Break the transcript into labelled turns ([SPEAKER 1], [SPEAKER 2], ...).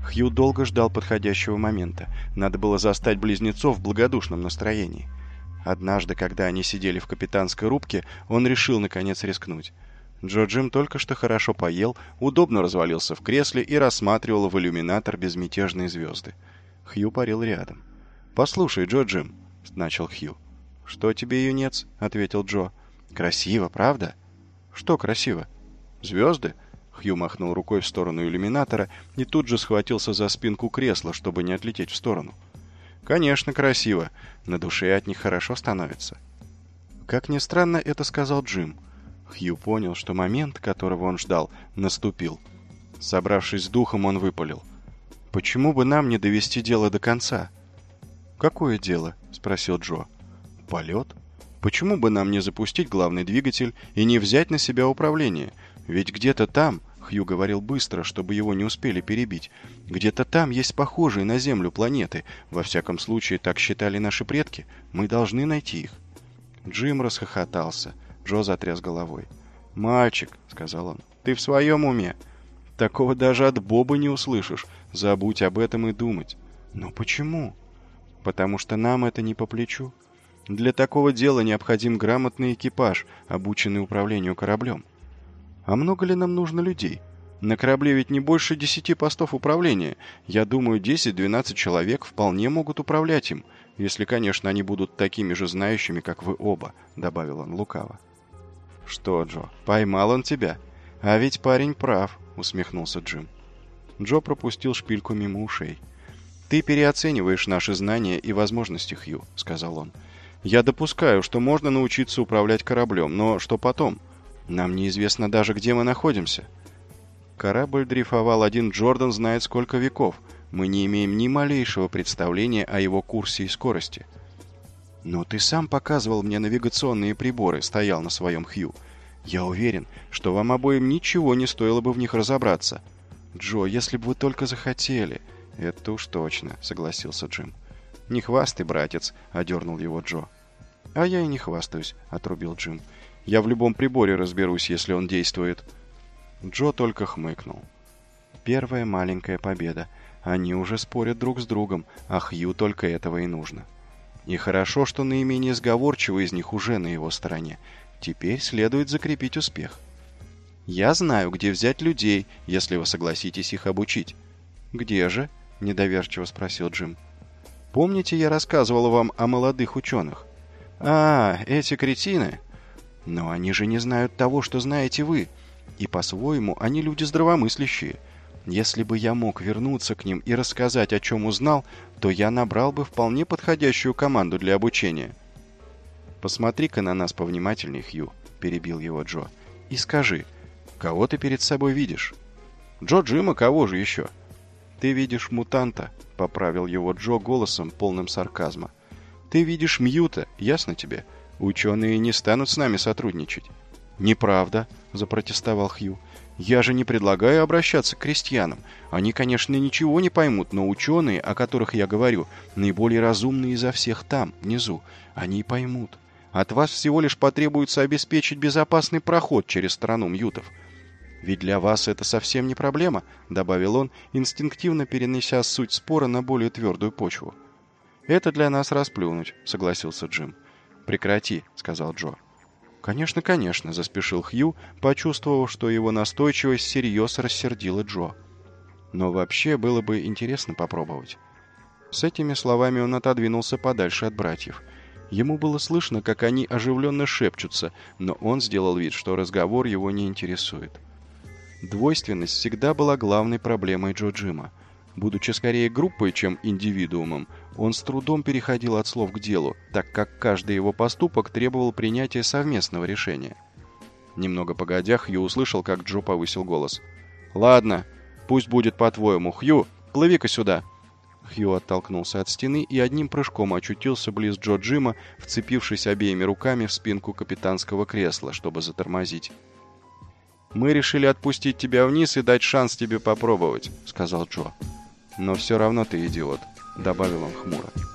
[SPEAKER 1] Хью долго ждал подходящего момента. Надо было застать близнецов в благодушном настроении. Однажды, когда они сидели в капитанской рубке, он решил, наконец, рискнуть. Джо Джим только что хорошо поел, удобно развалился в кресле и рассматривал в иллюминатор безмятежные звезды. Хью парил рядом. «Послушай, Джо Джим», — начал Хью. «Что тебе, юнец?» — ответил Джо. «Красиво, правда?» «Что красиво?» «Звезды?» Хью махнул рукой в сторону иллюминатора и тут же схватился за спинку кресла, чтобы не отлететь в сторону. «Конечно, красиво. На душе от них хорошо становится». Как ни странно, это сказал Джим. Хью понял, что момент, которого он ждал, наступил. Собравшись с духом, он выпалил. «Почему бы нам не довести дело до конца?» «Какое дело?» — спросил Джо. «Полет? Почему бы нам не запустить главный двигатель и не взять на себя управление? Ведь где-то там, — Хью говорил быстро, чтобы его не успели перебить, — где-то там есть похожие на Землю планеты. Во всяком случае, так считали наши предки. Мы должны найти их». Джим расхохотался. Джо затряс головой. «Мальчик, — сказал он, — ты в своем уме? Такого даже от Боба не услышишь. Забудь об этом и думать». «Но почему?» «Потому что нам это не по плечу. Для такого дела необходим грамотный экипаж, обученный управлению кораблем. А много ли нам нужно людей? На корабле ведь не больше 10 постов управления. Я думаю, 10-12 человек вполне могут управлять им, если, конечно, они будут такими же знающими, как вы оба», — добавил он лукаво. «Что, Джо, поймал он тебя? А ведь парень прав», — усмехнулся Джим. Джо пропустил шпильку мимо ушей. «Ты переоцениваешь наши знания и возможности, Хью», — сказал он. «Я допускаю, что можно научиться управлять кораблем, но что потом? Нам неизвестно даже, где мы находимся». Корабль дрейфовал один Джордан знает сколько веков. Мы не имеем ни малейшего представления о его курсе и скорости. «Но ты сам показывал мне навигационные приборы», — стоял на своем Хью. «Я уверен, что вам обоим ничего не стоило бы в них разобраться. Джо, если бы вы только захотели...» «Это уж точно», — согласился Джим. «Не хвастай, братец», — одернул его Джо. «А я и не хвастаюсь», — отрубил Джим. «Я в любом приборе разберусь, если он действует». Джо только хмыкнул. Первая маленькая победа. Они уже спорят друг с другом, а Хью только этого и нужно. И хорошо, что наименее сговорчивый из них уже на его стороне. Теперь следует закрепить успех. «Я знаю, где взять людей, если вы согласитесь их обучить». «Где же?» — недоверчиво спросил Джим. «Помните, я рассказывал вам о молодых ученых?» «А, эти кретины!» «Но они же не знают того, что знаете вы. И по-своему они люди здравомыслящие. Если бы я мог вернуться к ним и рассказать, о чем узнал, то я набрал бы вполне подходящую команду для обучения». «Посмотри-ка на нас повнимательней, Хью», — перебил его Джо. «И скажи, кого ты перед собой видишь?» «Джо Джима, кого же еще?» «Ты видишь мутанта», — поправил его Джо голосом, полным сарказма. «Ты видишь Мьюта, ясно тебе? Ученые не станут с нами сотрудничать». «Неправда», — запротестовал Хью. «Я же не предлагаю обращаться к крестьянам. Они, конечно, ничего не поймут, но ученые, о которых я говорю, наиболее разумные изо всех там, внизу, они поймут. От вас всего лишь потребуется обеспечить безопасный проход через страну Мьютов. Ведь для вас это совсем не проблема», — добавил он, инстинктивно перенеся суть спора на более твердую почву. «Это для нас расплюнуть», — согласился Джим. «Прекрати», — сказал Джо. «Конечно, конечно», — заспешил Хью, почувствовав, что его настойчивость всерьез рассердила Джо. «Но вообще было бы интересно попробовать». С этими словами он отодвинулся подальше от братьев. Ему было слышно, как они оживленно шепчутся, но он сделал вид, что разговор его не интересует. Двойственность всегда была главной проблемой Джо Джима. Будучи скорее группой, чем индивидуумом, он с трудом переходил от слов к делу, так как каждый его поступок требовал принятия совместного решения. Немного погодя, Хью услышал, как Джо повысил голос. «Ладно, пусть будет по-твоему. Хью, плыви-ка сюда!» Хью оттолкнулся от стены и одним прыжком очутился близ Джо Джима, вцепившись обеими руками в спинку капитанского кресла, чтобы затормозить. «Мы решили отпустить тебя вниз и дать шанс тебе попробовать», — сказал Джо. «Но все равно ты идиот», — добавил он хмуро.